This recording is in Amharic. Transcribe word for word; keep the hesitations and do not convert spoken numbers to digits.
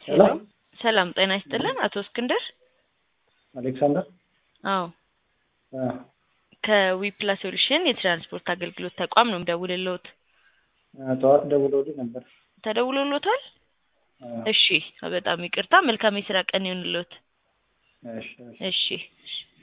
ሄሎ ሰላም ሰላም ጤና ይስጥልን አቶ እስክንድር አሌክሳንደር አዎ አ ከዊፕላስ ሶሉሽን የትራንስፖርት አገልግሎት ተቋም ነው ደውልልዎት ጠዋት ደውሎልኝ ነበር ተደውሎልዎታል እሺ በጣም ይቅርታ መልካም የስራ ቀን ይሁንልዎት እሺ እሺ